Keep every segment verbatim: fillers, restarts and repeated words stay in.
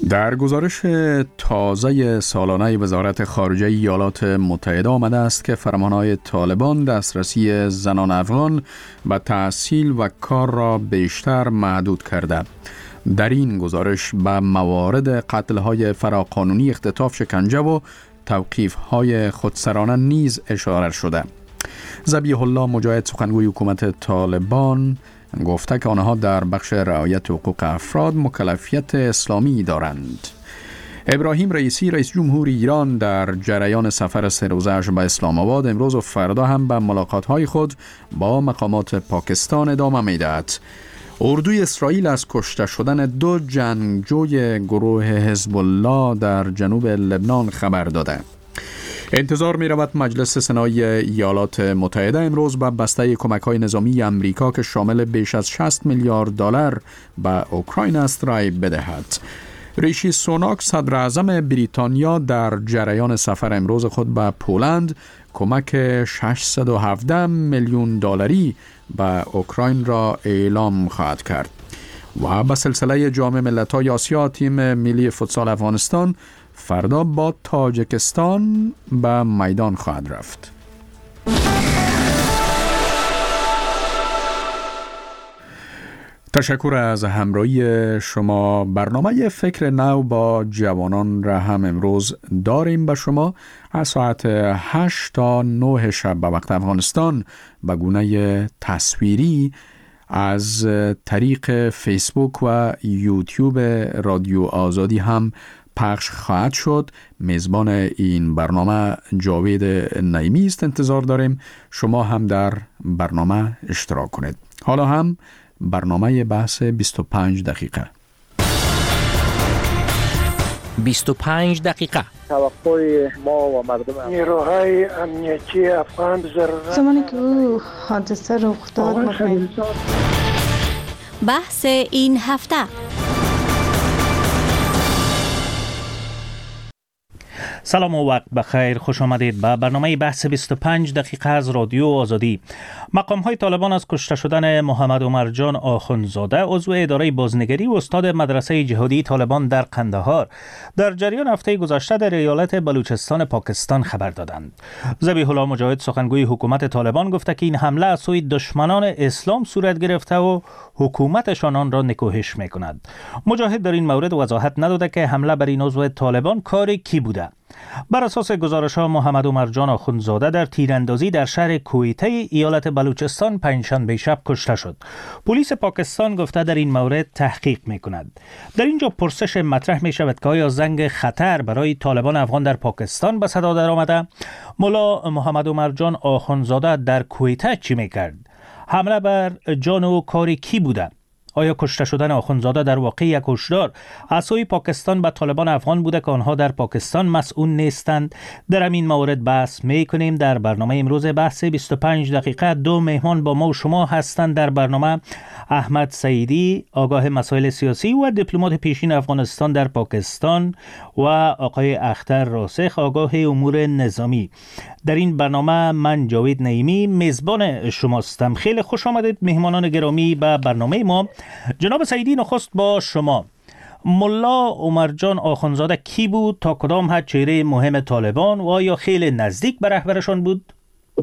در گزارش تازه سالانه وزارت خارجه ایالات متحده آمده است که فرمانهای طالبان دسترسی زنان افغان به تحصیل و کار را بیشتر محدود کرده. در این گزارش به موارد قتل‌های فراقانونی، اختطاف، شکنجه و توقیف‌های خودسرانه نیز اشاره شده. ذبیح الله مجاهد، سخنگوی حکومت طالبان، گفته که آنها در بخش رعایت حقوق افراد مکلفیت اسلامی دارند. ابراهیم رئیسی، رئیس جمهور ایران، در جریان سفر سه روزه‌اش به اسلام آباد امروز و فردا هم به ملاقات‌های خود با مقامات پاکستان ادامه می‌دهد. اردوی اسرائیل از کشته شدن دو جنگجوی گروه حزب الله در جنوب لبنان خبر داده. انتظار می رود مجلس سنای ایالات متحده امروز به بسته کمک‌های نظامی امریکا که شامل بیش از شصت میلیارد دلار به اوکراین است رای بدهد. ریشی سوناک، صدر اعظم بریتانیا، در جریان سفر امروز خود به پولند کمک ششصد و هفده میلیون دلاری به اوکراین را اعلام خواهد کرد. و به سلسله جام ملت‌های آسیا، تیم ملی فوتسال افغانستان فردا با تاجیکستان به میدان خواهد رفت. تشکر از همراهی شما. برنامه فکر نو با جوانان را هم امروز داریم به شما از ساعت هشت تا نه شب به وقت افغانستان به گونه تصویری از طریق فیسبوک و یوتیوب رادیو آزادی هم پخش خواهد شد. میزبان این برنامه جاوید نعیمی است. انتظار داریم شما هم در برنامه اشتراک کنید. حالا هم برنامه بحث بیست و پنج دقیقه. بیست و پنج دقیقه. توقع ما و مردم نیروهای امنیتی افغان ضرورت زمانی که او حادثه رخ داد مطمئن. بحث این هفته. سلام و وقت بخیر، خوش آمدید به برنامه بحث بیست و پنج دقیقه از رادیو آزادی. مقام های طالبان از کشته شدن محمد عمر جان آخوندزاده، عضو اداره بازنگری و استاد مدرسه جهادی طالبان در قندهار، در جریان هفته گذشته در ایالت بلوچستان پاکستان خبر دادند. ذبیح الله مجاهد، سخنگوی حکومت طالبان، گفته که این حمله از سوی دشمنان اسلام صورت گرفته و حکومتشان آن را نکوهش می‌کند. مجاهد در این مورد وضاحت نداده که حمله بر این عضو طالبان کار کی بوده. بر اساس گزارش‌ها محمد عمر جان آخوندزاده در تیراندازی در شهر کویته ایالت بلوچستان پنجشنبه شب کشته شد. پلیس پاکستان گفته در این مورد تحقیق می‌کند. در اینجا پرسش مطرح می‌شود که آیا زنگ خطر برای طالبان افغان در پاکستان به صدا درآمده؟ ملا محمد عمر جان آخوندزاده در کویته چی می‌کرد؟ حمله بر جان او کار کی بوده؟ آیا کشته شدن آخوندزاده در واقع یک هشدار از سوی پاکستان به طالبان افغان بوده که آنها در پاکستان مسئول نیستند؟ در همین مورد بحث میکنیم. در برنامه امروز بحث بیست و پنج دقیقه دو مهمان با ما و شما هستند. در برنامه احمد سعیدی، آگاه مسائل سیاسی و دیپلمات پیشین افغانستان در پاکستان، و آقای اختر راسخ، آگاه امور نظامی. در این برنامه من جاوید نعیمی میزبان شماستم. خیلی خوش آمدید مهمانان گرامی به برنامه ما. جناب سعیدی، نخست با شما. ملا عمر جان آخوندزاده کی بود؟ تا کدام حد چهره مهم طالبان و آیا خیلی نزدیک به رهبرشان بود؟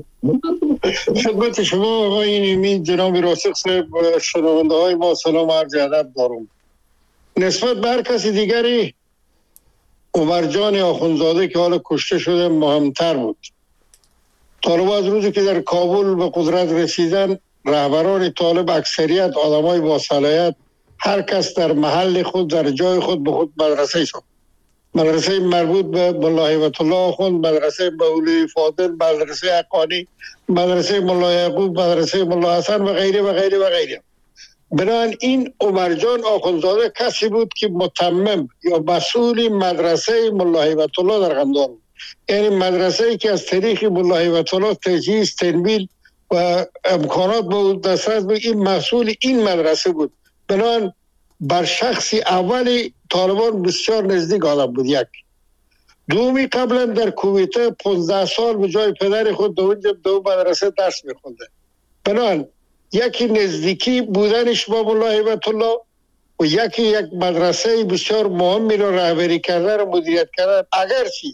خدمت شما آقای نعیمی، جناب راسخ صاحب، شنونده های ما سلام عرض ادب دارم. نسبت به هر کسی دیگری عمر جان آخوندزاده که حالا کشته شده مهمتر بود. طالب از روزی که در کابل به قدرت رسیدن، رهبران طالب اکثریت آدمای با صلاحیت، هر کس در محل خود در جای خود به خود مدرسه ساخت. مدرسه مربوط به ملا هیبت الله آخوند، مدرسه مولوی فاضل، مدرسه حقانی، مدرسه ملا یعقوب، مدرسه ملا حسن و غیره و غیره و غیره. بنابراین این عمر جان آخوندزاده کسی بود که متمم یا مسئول مدرسه ملا هیبت الله در قندهار بود. یعنی مدرسه‌ای که از طریق ملا هیبت الله تجهیز، تنویل و امکانات بود دسترس بود، این مسئول این مدرسه بود. بنابراین بر شخصی اولی طالبان بسیار نزدیک آدم بود. یک دومی، قبلا در کویته پانزده سال به جای پدر خود دو دو مدرسه درس می‌خونده. بنابراین یکی نزدیکی بودنش با ملا هیبت الله و یکی یک مدرسه بسیار مهمی را رهبری کرده و مدیریت کرده. اگرچه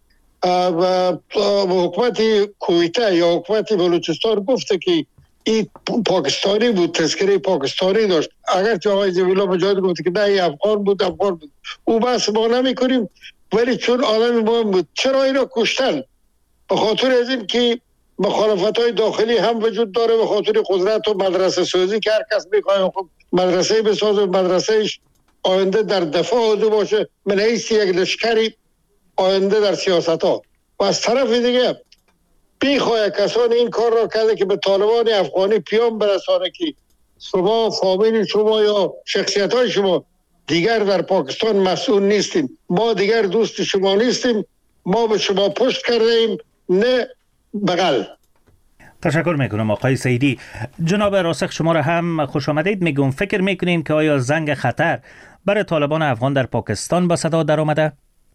حکومت کویته یا حکومت بلوچستان گفته که این پاکستانی بود، تذکره پاکستانی داشت، اگرچه آقای جمیلا مجاهد گفته که نه این افغان بود افغان بود، او بحث ما نمی کنیم. ولی چون آدم مهم بود چرا این را کشتن؟ به خاطر از این که مخالفت های داخلی هم وجود داره، به خاطر قدرت و مدرسه سازی که هر کس میخواه خب مدرسه بسازه، مدرسهش آینده در دفاع او باشه من حیث یک لشکری آینده در سیاست ها. و از طرف دیگه بیخواه کسان این کار را کرده که به طالبان افغانی پیام برسانه که شما فامیل شما یا شخصیت های شما دیگر در پاکستان مسئول نیستیم، ما دیگر دوست شما نیستیم، ما به شما پشت کرده ایم نه بغل. تشکر میکنم آقای سیدی. جناب راسخ شما را هم خوش آمدید میگم. فکر میکنین که آیا زنگ خطر برای طالبان افغان در پاکستان به صدا در آمده؟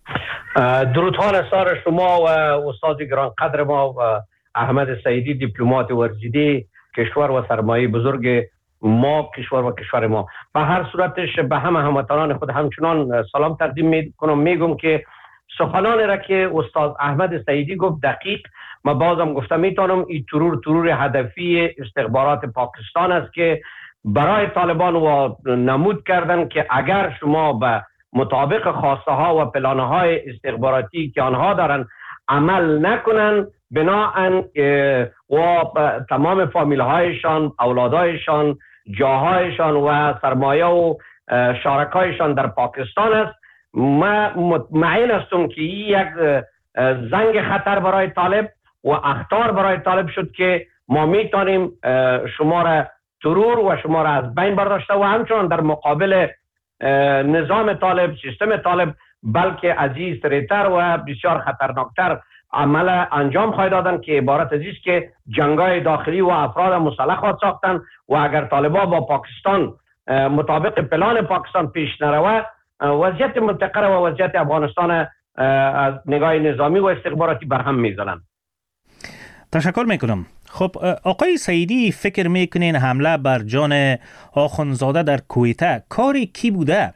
درودها نثار شما و استاد گرانقدر ما و احمد سیدی دیپلمات ورزیده کشور و سرمایه بزرگ ما کشور و کشور ما. به هر صورتش به همه هموطنان خود همچنان سلام تقدیم میکنم. میگم که سخنان را که استاد احمد سیدی گفت دقیق، ما بازم گفتم میتونم این ترور ترور هدفی استخبارات پاکستان است که برای طالبان و نمود کردن که اگر شما به مطابق خواسته ها و پلان های استخباراتی که آنها دارن عمل نکنن، بناهن و تمام فامیل هایشان، اولادایشان، جاهایشان و سرمایه و شارکایشان در پاکستان است. ما مطمئن هستم که یک زنگ خطر برای طالب و اخطار برای طالب شد که ما میتونیم شما را ترور و شما را از بین برداشته و همچنان در مقابل نظام طالب، سیستم طالب، بلکه عزیزتر و بسیار خطرناکتر عمل انجام خواهد دادن که عبارت از است که جنگای داخلی و افراد مسلح خواهد ساختن و اگر طالبان با پاکستان مطابق پلان پاکستان پیش نروه، وضعیت منطقه و وضعیت افغانستان از نگاه نظامی و استخباراتی برهم میزنن. تشکر میکنم. خب آقای سیدی فکر میکنین حمله بر جان آخوندزاده در کویته کاری کی بوده؟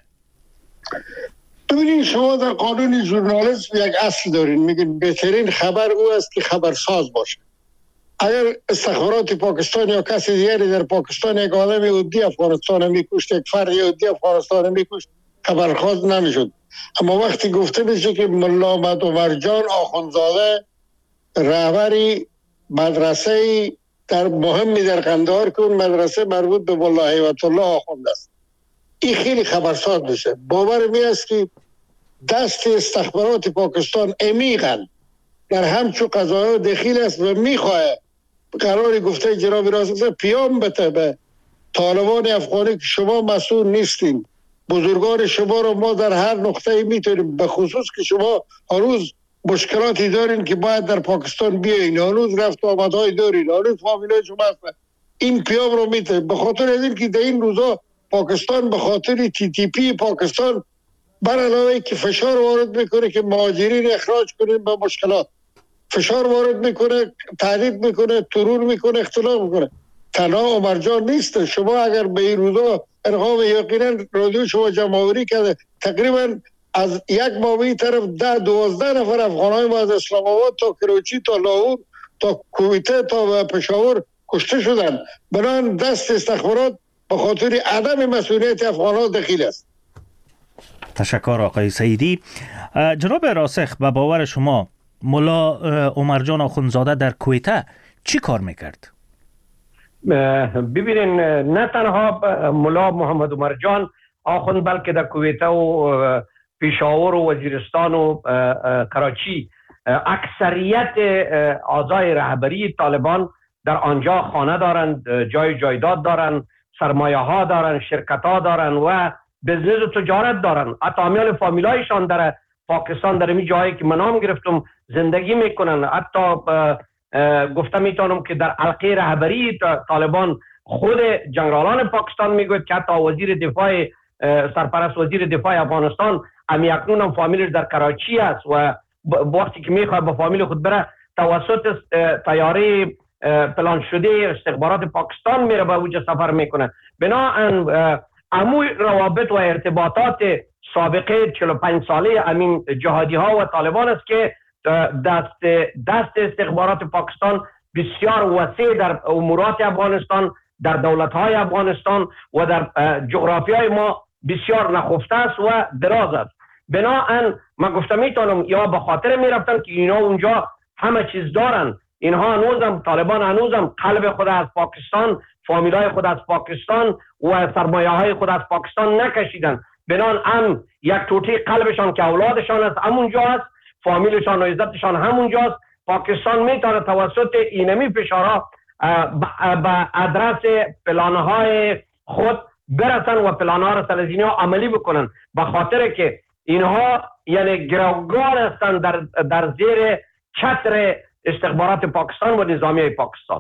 ببینید شما در قانون ژورنالیسم یک اصل دارین، میگن بهترین خبر او است که خبرساز باشه. اگر استخبارات پاکستان یا کسی دیگری در پاکستان یک آدم عادی افغانستان میکشت، یک فرد عادی افغانستان میکشت، خبرساز نمیشد. اما وقتی گفته بشه که ملا احمد عمرجان آخوندزاده رهبری مدرسه در مهمی در قندهار که اون مدرسه مربوط به ملا هیبت الله آخوند است، این خیلی خبرساز میشه. باور می است که دست استخبارات پاکستان عمیقاً در همچو قضایا دخیل است و میخواه قرار گفته جناب راسخ پیام بده به طالبان افغانی که شما مسئول نیستین، بزرگان شما رو ما در هر نقطه میتونیم، به خصوص که شما هنوز مشکلاتی دارین که باید در پاکستان بیاین، هنوز رفت و آمدهای دارین، هنوز فامیلای شما هستن، این پیام رو میده. به خاطر از این که در این روزا پاکستان به خاطر تی تی پی پاکستان بر علاوه که فشار وارد میکنه که مهاجرین اخراج کنیم به مشکلات، فشار وارد میکنه، تهدید میکنه، ترور میکنه، اختلاف میکنه. تنها عمرجان نیست. شما اگر به این روزا ارقام یقینا رادیو شما جمع‌آوری کرده، تقریبا از یک ماهی طرف ده دوازده نفر افغانای ما از اسلام آباد تا کراچی تا لاهور تا کویته تا پشاور کشته شدن. بنابراین دست استخبارات به خاطر عدم مسئولیت افغانان دخیل است. تشکر آقای سیدی. جناب راسخ، به باور شما ملا عمرجان آخوندزاده در کویته چی کار میکرد؟ ببینین نه تنها ملا محمد عمرجان آخوند بلکه در کویته و پشاور و وزیرستان و کراچی اکثریت اعضای رهبری طالبان در آنجا خانه دارند، جای جایداد دارند، سرمایه ها دارند، شرکت ها دارند و بزنس و تجارت دارند. حتی امیال فامیلایشان در پاکستان در این جایی که من نام گرفتم زندگی میکنن. حتی گفتم میتونم که در حلقه رهبری طالبان خود جنرالان پاکستان میگوید که حتی وزیر دفاع سرپرست وزیر دفاع افغانستان امی اکنون هم فامیلش در کراچی است و وقتی که میخواد با فامیل خود بره توسط طیاره پلان شده استخبارات پاکستان میره به اوج سفر میکنه. بنابراین امو روابط و ارتباطات سابقه چهل و پنج ساله امین جهادی ها و طالبان است که دست دست استخبارات پاکستان بسیار وسیع در امورات افغانستان، در دولت های افغانستان و در جغرافیای ما بسیار نخفته است و دراز است. بناهن من گفتم میتونم یا به خاطر میرفتن که اینا اونجا همه چیز دارن، اینها هنوزم طالبان هنوزم قلب خود از پاکستان، فامیلای خود از پاکستان و سرمایه های خود از پاکستان نکشیدن. بنان هم یک توتی قلبشان که اولادشان است همونجا است، فامیلشان و عزتشان همونجاست. پاکستان میتونه توسط اینمی فشارها به ادرس پلانهای خود برسن و پلانها را سر از اینها عملی بکنن، به خاطر که اینها یعنی گروگان هستند در, در زیر چتر استخبارات پاکستان و نظامی پاکستان.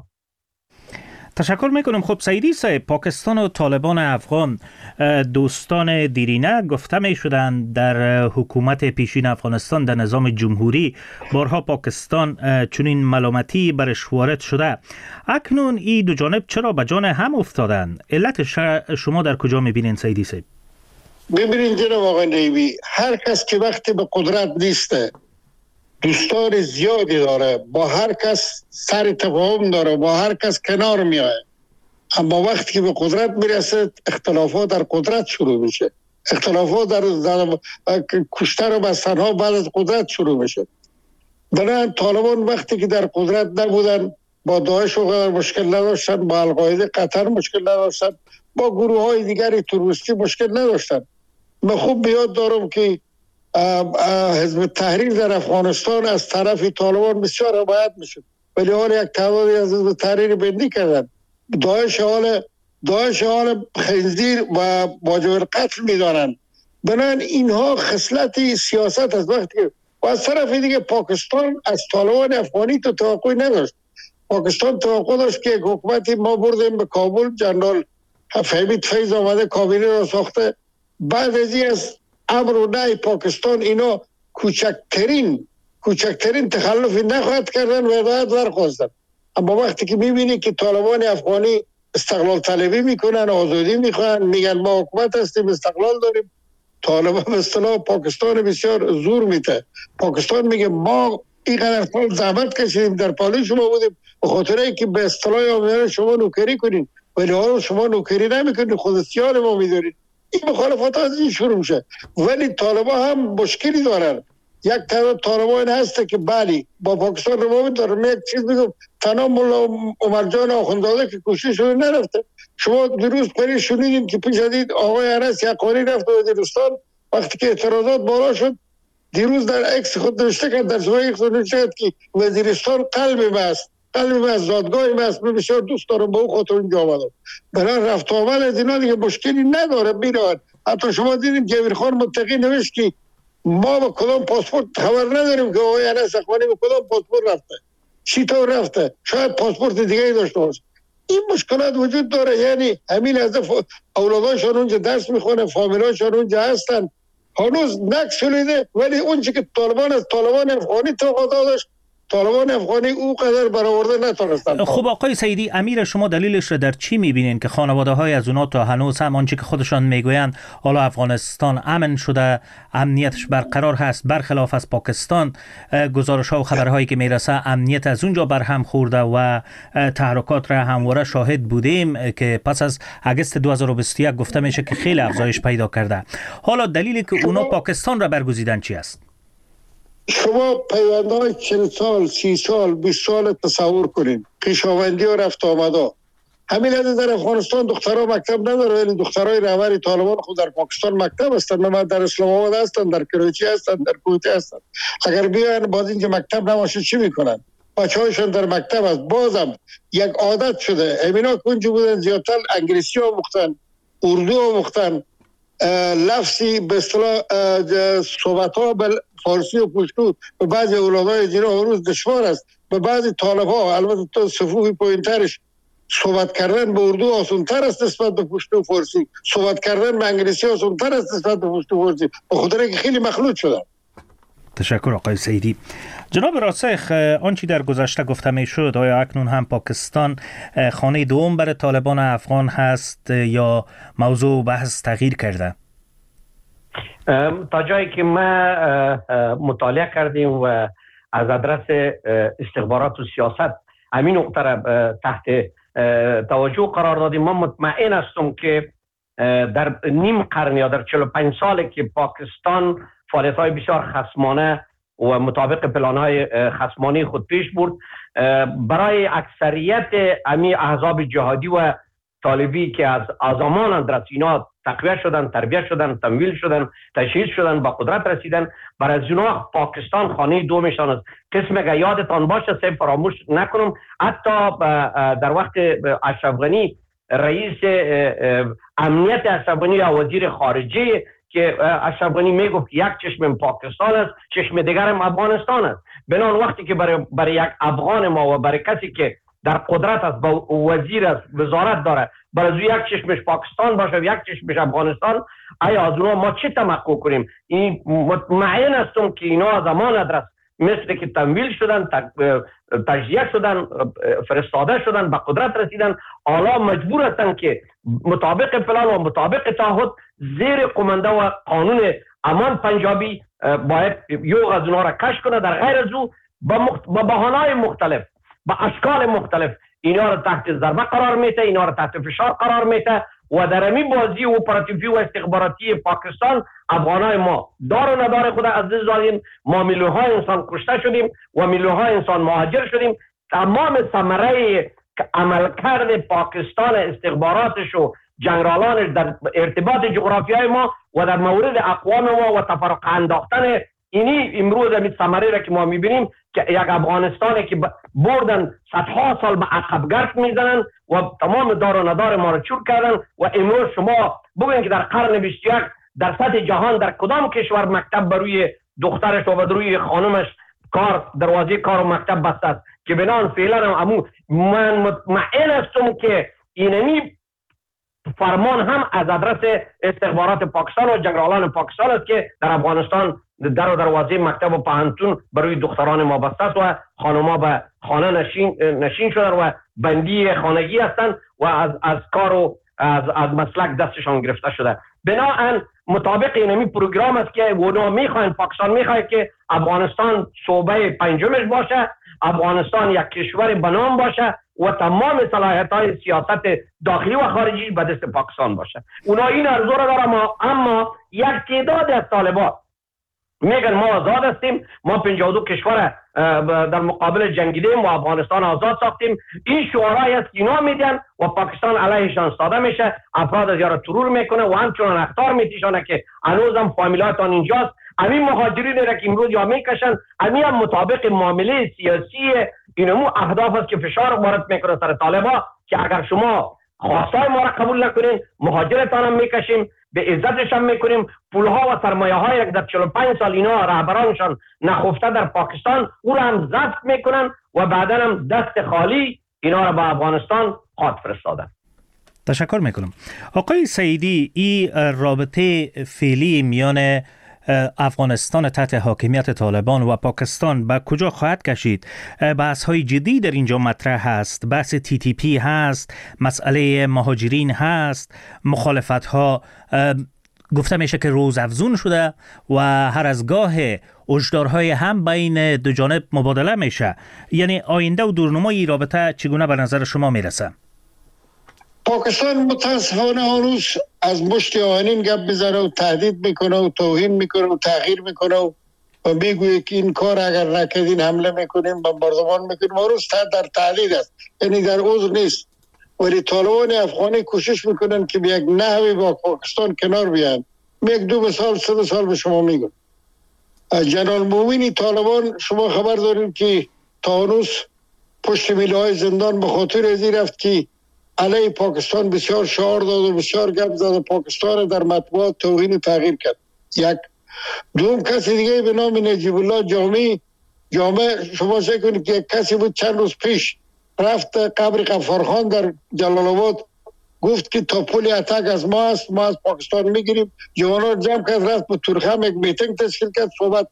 تشکر میکنم. خب سعیدی صاحب، پاکستان و طالبان افغان دوستان دیرینه گفته می شدند در حکومت پیشین افغانستان در نظام جمهوری بارها پاکستان چنین ملامتی برش وارد شده. اکنون این دو جانب چرا به جان هم افتادند؟ علت شما در کجا میبینین سعیدی صاحب؟ ببینید جناب آقای نیوی، هر کس که وقتی به قدرت نیسته دوستان زیادی داره، با هر کس سر تفاهم داره، با هر کس کنار میاد، اما وقتی که به قدرت میرسه اختلافات در قدرت شروع میشه، اختلافات در, در کشتن و بستن ها بعد از قدرت شروع میشه. بنابراین طالبان وقتی که در قدرت نبودن با داعش و مشکل نداشتن، با القاعده قطر مشکل نداشتن، با گروه های دیگری تروریستی مشکل نداشتن. من خوب بیاد دارم که حزب تحریر در افغانستان از طرف طالبان بسیار حمایت میشد، ولی حال یک تعدادی از حزب تحریر بندی کردن. داعش حال داعش حال خنزیر و واجب القتل میدانند. بنابراین اینها خصلت سیاست از وقتی که و از طرف دیگه پاکستان از طالبان افغانی تو توقعی نداشت. پاکستان توقع داشت که حکومتی ما بردیم به کابل، جنرال حمید فیض آمده کابینه را ساخته، بعد از این از امر و نهی پاکستان اینا کوچکترین کوچکترین تخلفی نخواهد کردن و هدایت درخواستن. اما وقتی که میبینی که طالبان افغانی استقلال طلبی میکنن، آزادی میخوان، میگن ما حکومت هستیم، استقلال داریم، طالبان به اصطلاح پاکستان بسیار زور میده. پاکستان میگه ما اینقدر سال زحمت کشیدیم، در پالای شما بودیم، به خاطر اینکه به اصطلاح آمدن شما نوکری کنین، ولی حالا شما نوکری نمیکنین، خود سیار ما میدارین. این مخالفات از این شروع میشه. ولی طالبان هم مشکلی دارن. یک تعداد طالبان هسته که بلی با پاکستان روابط داره. من یک چیز میگم، تنها مولا عمر جان آخوندزاده که کشته شده نرفته. شما دیروز پری شنیدین که پیش ازید آقای انس یقانی رفت وزیرستان، وقتی که اعتراضات بالا شد دیروز در اکس خود نوشته کرد، در صفحه خود نوشته کرد که وزیرستان قلب است، قلب است، زادگاه است. من بسیار دوست دارم با او خاطر اینجا آمدم. برای رفت آمد از اینا دیگه مشکلی نداره. میرن حتی شما دیدین جویر خان متقی نوشت که ما با کدام پاسپورت خبر نداریم که آقای انس یقانی به کدام پاسپورت رفته، چی طور رفته، شاید پاسپورت دیگه داشته باشه. این مشکلات وجود داره. یعنی همین از اولاداشون اونجا درس میخونه، فامیلاشون اونجا هستن، هنوز نقش شده، ولی اون چی که طالبان از طالبان افغانی توقع داشت طالبان افغانی او قدر برآورده نتونستند. خب آقای سعیدی، امیر شما دلیلش را در چی میبینین که خانواده های از اونا تا هنوز هم آنچه که خودشان میگویند حالا افغانستان امن شده، امنیتش برقرار هست، برخلاف از پاکستان گزارش ها و خبرهایی که میرسه امنیت از اونجا برهم خورده و تحرکات را همواره شاهد بودیم که پس از اگست دو هزار و بیست و یک گفته میشه که خیلی افزایش پیدا کرده. حالا دلیلی که اونا پاکستان را برگزیدن چی است؟ شما پیوندهای چل سال، سی سال، بیست سال تصور کنین، خویشاوندی و رفت آمده. همین از در افغانستان دخترها مکتب نداره، ولی دخترای رهبر طالبان خود در پاکستان مکتب هستند. من در اسلام آباد هستند، در کراچی هستند، در کویت هستند. اگر بیان باز اینکه مکتب نباشه چی میکنن؟ بچه‌هاشون در مکتب است. بازم یک عادت شده. همینا کنج بودن زیادتر انگلیسی آموختن، اردو آموختن، لفظی به اصطلاح صحبت ها به فارسی و پشتو به بعضی اولادای دینا روز دشوار است. به بعضی طالب ها البته تو صفوفی پایینترش صحبت کردن به اردو آسان‌تر است نسبت به پشتو و فارسی، صحبت کردن به انگلیسی آسان‌تر است نسبت به پشتو و فارسی، به خاطر اینکه خیلی مخلوط شدن. تشکر آقای سیدی. جناب راسخ، آنچه در گذشته گفته می شد آیا اکنون هم پاکستان خانه دوم برای طالبان افغان هست یا موضوع بحث تغییر کرده؟ تا جایی که ما مطالعه کردیم و از آدرس استخبارات و سیاست همین نقطه را تحت توجه قرار دادیم، ما مطمئن هستم که در نیم قرن یا در چهل و پنج سالی که پاکستان فعالیت‌های بسیار خصمانه و مطابق پلان‌های خصمانه خود پیش برد، برای اکثریت امی احزاب جهادی و طالبی که از آزمان در اینا تقویت شدن، تربیت شدن، تمویل شدن، تشهید شدن، با قدرت رسیدن، برای از اونا پاکستان خانه دومشان است. قسم اگر یادتان باشه، سه فراموش نکنم، حتی در وقت اشرف غنی رئیس امنیت اشرف غنی یا وزیر خارجه که اشرف غنی میگفت یک چشم پاکستان است، چشم دیگر هم افغانستان است. بنان وقتی که برای, برای یک افغان ما و برای کسی که در قدرت است، با وزیر است، وزارت داره، برای یک چشمش پاکستان باشه و یک چشمش افغانستان، آیا از اونها ما چه توقع کنیم؟ این مطمئن هستم که اینا زمان ادرس مثل که تمویل شدن، تجزیه شدن، فرستاده شدن، به قدرت رسیدن، حالا مجبور هستن که مطابق پلان و مطابق تعهد زیر قمنده و قانون امان پنجابی باید یو از اونها را کش کنه. در غیر از او با بهانه‌های مختلف، با اشکال مختلف اینا را تحت ضربه قرار میده، اینا را تحت فشار قرار میده و در امی بازی اپراتیوی و استخباراتی پاکستان افغانای ما دار و ندار خود از دست دادیم. ما میلیون‌ها انسان کشته شدیم و میلیون‌ها انسان مهاجر شدیم. تمام ثمره عملکرد پاکستان، استخباراتش و جنرالانش در ارتباط جغرافیای ما و در مورد اقوام ما و تفرق انداختن اینی امروز همین ثمره را که ما میبینیم که یک افغانستانی که بردن صدها سال به عقب گرد میزنن و تمام دار و ندار ما را چور کردن و امروز شما ببینید که در قرن بیست و یک در سطح جهان در کدام کشور مکتب بروی دخترش و بروی خانمش کار دروازه کار و مکتب بسته است که بنان فعلا هم من مطمئن هستم که اینمی فرمان هم از آدرس استخبارات پاکستان و جنرالان پاکستان است که در افغانستان در و دروازه مکتب و پهنتون برای دختران ما بسته است و خانم‌ها به خانه نشین نشین شدن و بندی خانگی هستند و از از کار و از از مسلک دستشان گرفته شده. بنابراین مطابق اینمی پروگرام است که اونا میخواین، پاکستان میخواد که افغانستان صوبه پنجمش باشه، افغانستان یک کشور بنام باشه و تمام صلاحیت‌های سیاست داخلی و خارجی به دست پاکستان باشه. اونا این ارزو را دارن، اما یک تعداد از طالبان میگن ما آزاد هستیم، ما پنجاه و دو کشور در مقابل جنگیدیم و افغانستان آزاد ساختیم. این شعارهایی است که اینا میدن و پاکستان علیهشان ساده میشه، افراد از یارا ترور میکنه و همچنان اخطار میتیشانه که هنوزم فامیلاتان اینجاست. همین مهاجرین را که امروز یا میکشن، همین هم مطابق معامله سیاسی اینمو اهداف است که فشار وارد میکنه سر طالبا که اگر شما خواستای ما را قبول نکنین، مهاجرتان هم میکشیم، به عزتش هم میکنیم، پولها و سرمایه های در چهل و پنج سال اینا رهبرانشان نخفته در پاکستان او را هم ضبط میکنن و بعدا هم دست خالی اینا را به افغانستان خواهد فرستادن. تشکر میکنم. آقای سیدی، این رابطه فعلی میان افغانستان تحت حاکمیت طالبان و پاکستان به کجا خواهد کشید؟ بحث های جدی در اینجا مطرح هست، بحث تی تی پی هست، مسئله مهاجرین هست، مخالفت ها گفته میشه که روز افزون شده و هر از گاه هشدارهای هم بین دو جانب مبادله میشه. یعنی آینده و دورنمای رابطه چگونه به نظر شما میرسه؟ پاکستان متاسفانه هنوز از مشت آهنین گپ میزنه و تهدید میکنه و توهین میکنه و تغییر میکنه و میگویه که این کار اگر نکردین حمله میکنیم، بمباردمان میکنیم. هنوز در تهدید است، یعنی در عذر نیست. ولی طالبان افغانی کوشش میکنن که به یک نحوی با پاکستان کنار بیان. یک دو مثال سه مثال به شما میگم. جنرال مومینی طالبان شما خبر دارید که تا هنوز پشت میله های زندان به خاطر ازی رفت که علیه پاکستان بسیار شعار داد و بسیار گپ زد و پاکستان در مطبوعات توهین و تغییر کرد. یک دوم کسی دیگه به نام نجیب الله جامی جامع شما شک کنید که یک کسی بود چند روز پیش رفت قبر غفارخان در جلال آباد، گفت که تا پل اتک از ما است، ما از پاکستان میگیریم. جوانان جمع کرد رفت به تورخم یک میتینگ تشکیل کرد، صحبت کرد.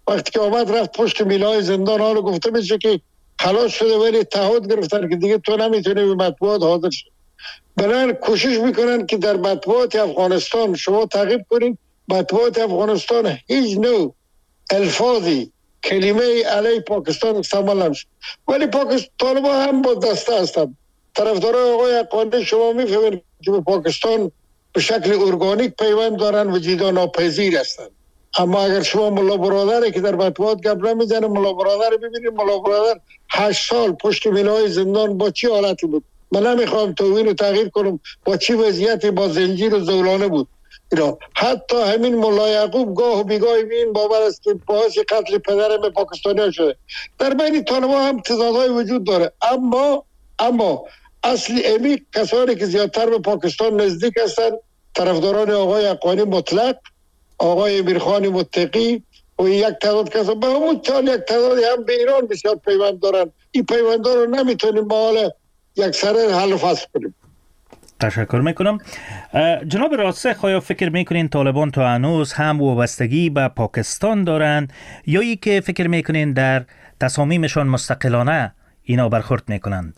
وقتی که آمد رفت پشت میلای زندان، حالا گفته میشه که خلاص شده ولی تعهد گرفتن که دیگه تو نمیتونی به مطبوعات حاضر شد. بنابراین کوشش میکنن که در مطبوعات افغانستان شما تعقیب کنید، مطبوعات افغانستان هیچ نوع الفاظی کلمه علیه پاکستان استعمال نمیشه. ولی پاکستان طالبان هم با دسته هستند. طرفدارای آقای حقانی شما میفهمید که به پاکستان به شکل ارگانیک پیوند دارن و جدا ناپذیر هستند. اما اگر شما ملا برادری که در مطبوعات گپ نمیزنه، ملا برادر ببینید، ملا برادر هشت سال پشت میلای زندان با چی حالتی بود؟ من نمیخوام توهین و تغییر کنم، با چی وضعیتی با زنجیر و زولانه بود. اینا حتی همین ملا یعقوب گاه و بیگاه بین باور است که باعث قتل پدرم پاکستانی ها شده. در بین طالبان هم تضادهای وجود داره، اما اما اصل امی کسانی که زیادتر به پاکستان نزدیک هستند طرفداران آقای حقانی مطلق، آقای امیرخان متقی و یک تعداد کسان، به همون چال یک تعدادی هم به ایران بسیار پیوند دارن. این پیوندها رو نمیتونیم با حال یک سره حل و فصل کنیم. تشکر میکنم. جناب راسخ، آیا فکر میکنین طالبان تا هنوز هم وابستگی به پاکستان دارن یا ای که فکر میکنین در تصامیمشان مستقلانه اینا برخورد میکنند؟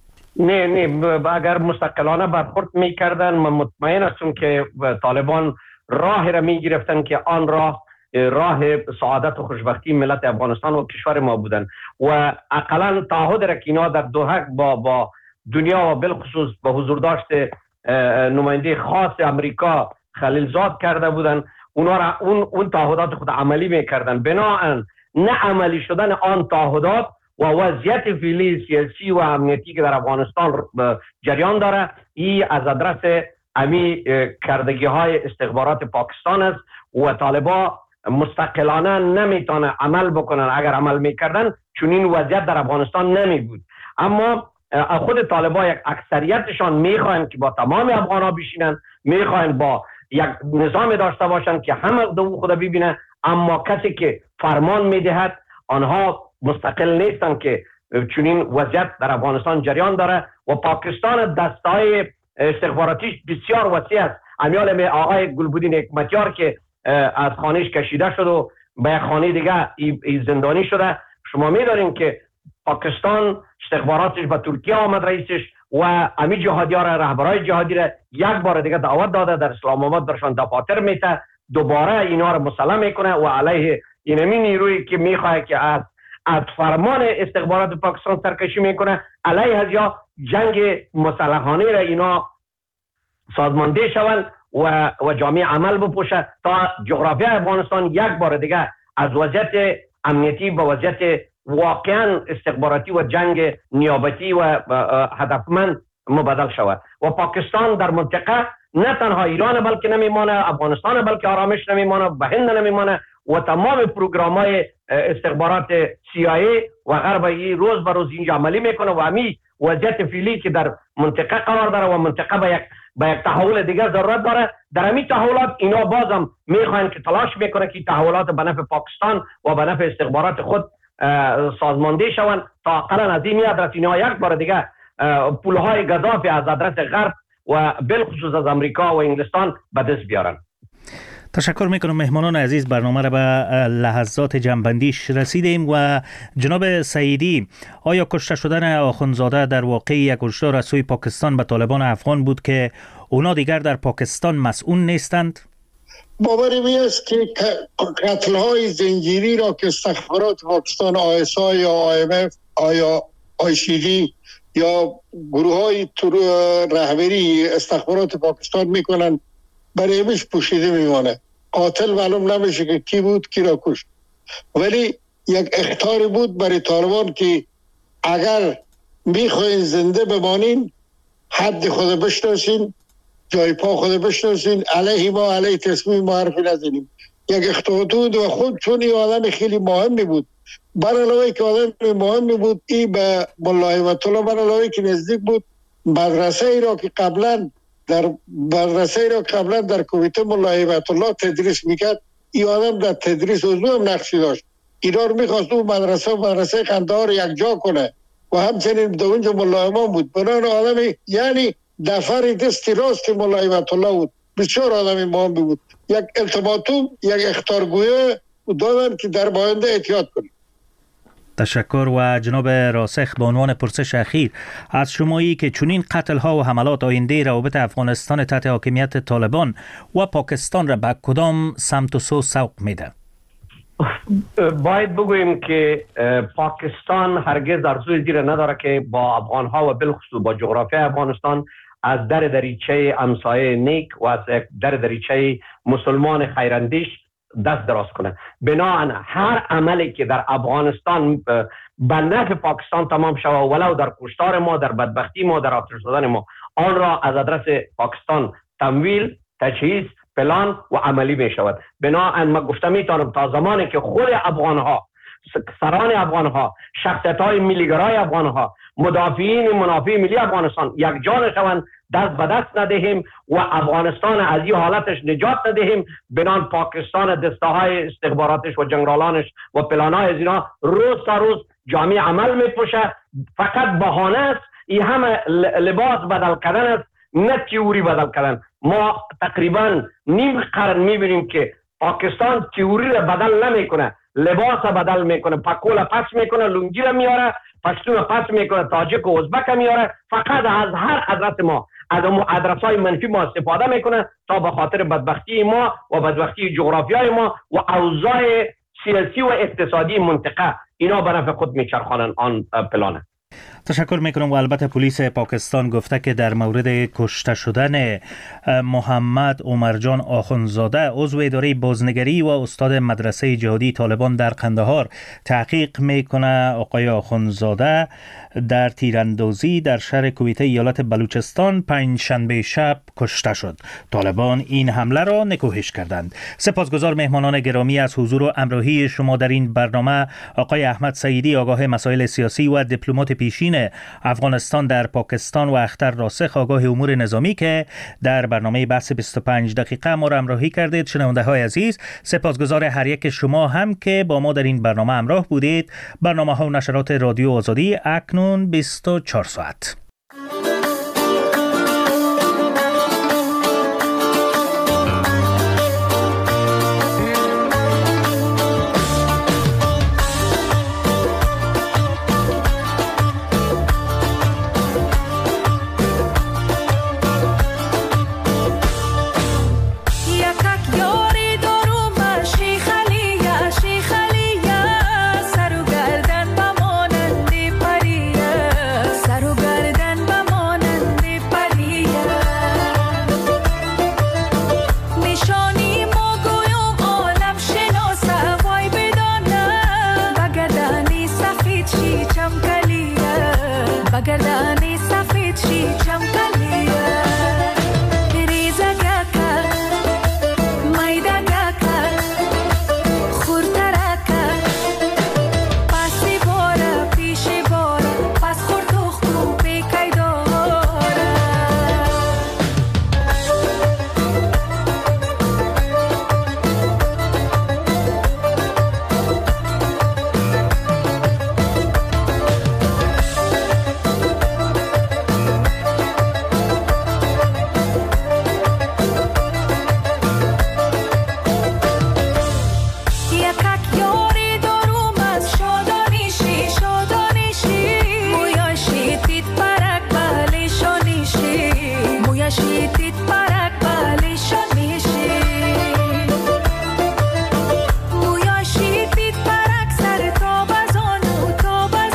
نه نه، اگر مستقلانه برخورد میکردن من مطمئن هستم که طالبان راه را میگرفتن که آن راه راه سعادت و خوشبختی ملت افغانستان و کشور ما بودن و اقلا تعهد را که اینا در دوحه با با دنیا و بالخصوص به حضور داشته نماینده خاص امریکا خلیلزاد کرده بودن، اونا را اون اون تعهدات خود عملی میکردن. بناهن نه عملی شدن آن تعهدات و وضعیت فعلی سیاسی و امنیتی که در افغانستان جریان داره، این از آدرس امی کردگی های استخبارات پاکستان است و طالبا مستقلانه نمیتونه عمل بکنن. اگر عمل میکردن چون این وضعیت در افغانستان نمی بود. اما خود طالبا یک اکثریتشان میخواین که با تمام افغانها بشینن، میخواین با یک نظام داشته باشن که همه دو خود ببینه، اما کسی که فرمان میدهد آنها مستقل نیستن که چون این وضعیت در افغانستان جریان داره و پاکستان دستای استخباراتیش بسیار وسیع است. امیال آقای گلبودین حکمتیار که از خانهش کشیده شد و به یک خانه دیگه ای زندانی شده، شما میدارین که پاکستان استخباراتش به ترکیه آمد رئیسش و امی جهادی ها را، رهبرای جهادی را یک بار دیگه دعوت داده، در اسلام آباد برشان دفاتر میته، دوباره اینا را مسلح میکنه و علیه اینمی نیرویی که میخواه که از از فرمان استخبارات پاکستان سرکشی میکنه علیه از یا جنگ مسلحانه را اینا سازمانده شوند و و جامعه عمل بپوشه تا جغرافیای افغانستان یک بار دیگه از وضعیت امنیتی به وضعیت واقعا استخباراتی و جنگ نیابتی و هدفمند مبدل شود و پاکستان در منطقه نه تنها ایران بلکه نمیمانه، افغانستان بلکه آرامش نمیمانه، به هند نمیمانه و تمام پروگرام های استخبارات سی آی ای و غربی روز به روز اینجا عملی میکنه و همی وضعیت فعلی که در منطقه قرار داره و منطقه به یک به یک تحول دیگر ضرورت داره، در همین تحولات اینا بازم میخواین که تلاش میکنه که تحولات به نفع پاکستان و به نفع استخبارات خود سازمانده شوند تا اقلا از این آدرس اینا یک بار دیگه پولهای گزافی از آدرس غرب و بالخصوص از امریکا و انگلستان به دست بیارن. تشکر میکنم. مهمانان عزیز، برنامه را به لحظات جنبندیش رسیدیم و جناب سعیدی، آیا کشته شدن آخوندزاده در واقع یک هشدار از سوی پاکستان به طالبان افغان بود که اونا دیگر در پاکستان مسئول نیستند؟ باوری می است که قتل های زنجیری را که استخبارات پاکستان آی اس آی یا آی ام اف یا آی سی دی یا گروه های رهبری استخبارات پاکستان میکنن برای همیش پوشیده میمانه. قاتل معلوم نمیشه که کی بود کی را کشت، ولی یک اخطاری بود برای طالبان که اگر میخواین زنده بمانین حد خود بشناسین، جای پا خود بشناسین، علیه ما علیه تصمیم ما حرفی نزنیم. یک اخطار بود و خود چون این آدم خیلی مهمی بود، بر علاوه که آدم مهمی بود، این به ملا هیبت الله بر علاوه که نزدیک بود، مدرسه ای را که قبلا در مدرسه ای را قبلا در کویته ملا هیبت الله تدریس میکرد، این آدم در تدریس عضو هم نقشی داشت. اینا رو میخواست اون مدرسه و مدرسه قندهار یک جا کنه و همچنین در اونجا ملا امام بود. بنان آدم یعنی دفر دستی راست ملا هیبت الله بود، بسیار آدم مهم بود. یک التماتوم، یک اخطارگویه دادم که در باینده احتیاط کنیم. تشکر. و جناب راسخ، به عنوان پرسش اخیر از شمایی که چنین قتل ها و حملات آینده روابط افغانستان تحت حاکمیت طالبان و پاکستان را به کدام سمت و سو سوق میده؟ باید بگوییم که پاکستان هرگز ارزوی زیر نداره که با افغان ها و بالخصوص با جغرافیای افغانستان از در دریچه همسایه نیک و از در دریچه مسلمان خیراندیش دست دراز کنه. بنابراین هر عملی که در افغانستان به نفع پاکستان تمام شود، ولو در کشتار ما، در بدبختی ما، در آتش زدن ما، آن را از آدرس پاکستان تمویل، تجهیز، پلان و عملی می شود. بنابراین من گفتم میتونم تا زمانی که خود افغان ها، سران افغان ها، شخصیت های ملیگرای افغان ها، مدافعین منافع ملی افغانستان یک جان شوند، دست به دست ندهیم و افغانستان از این حالتش نجات ندهیم، بنان پاکستان دسته های استخباراتش و جنرالانش و پلانهای از اینا روز تا روز جامعه عمل میپوشه. فقط بهانه است، این همه لباس بدل کردن است، نه تیوری بدل کردن. ما تقریبا نیم قرن میبینیم که پاکستان تیوری را بدل نمیکنه، لباس را بدل میکنه، پکول پس میکنه، لنگی را میاره، پشتون پس میکنه، تاجیک و ازبک میاره. فقط از هر حضرت ما، از ادرس های منفی ما استفاده میکنه تا به خاطر بدبختی ما و بدبختی جغرافیای ما و اوضاع سیاسی و اقتصادی منطقه، اینا به نفع خود میچرخانن آن پلانه. تشکر میکنم. و البته پلیس پاکستان گفته که در مورد کشته شدن محمد عمرجان آخونزاده عضو اداره بازنگری و استاد مدرسه جهادی طالبان در قندهار تحقیق میکنه. آقای آخونزاده در تیراندازی در شهر کویته ایالت بلوچستان پنجشنبه شب کشته شد. طالبان این حمله را نکوهش کردند. سپاسگزار مهمانان گرامی از حضور و همراهی شما در این برنامه. آقای احمد سعیدی، آگاه مسائل سیاسی و دیپلمات پیشین افغانستان در پاکستان، و اختر راسخ، آگاه امور نظامی، که در برنامه بحث بیست و پنج دقیقه ما را همراهی کردید. شنونده های عزیز، سپاسگزار هر یک شما هم که با ما در این برنامه همراه بودید. برنامه ها و نشرات رادیو آزادی اکنون بیست و چهار ساعت.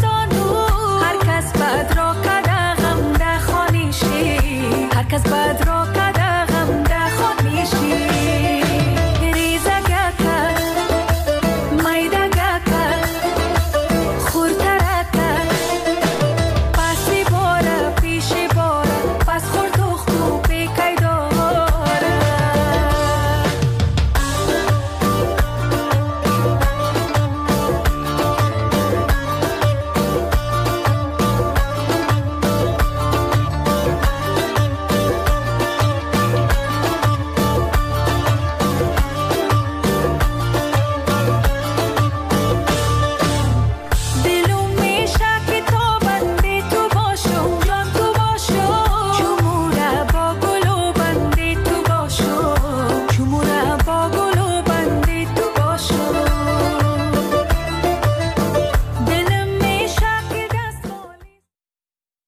Cause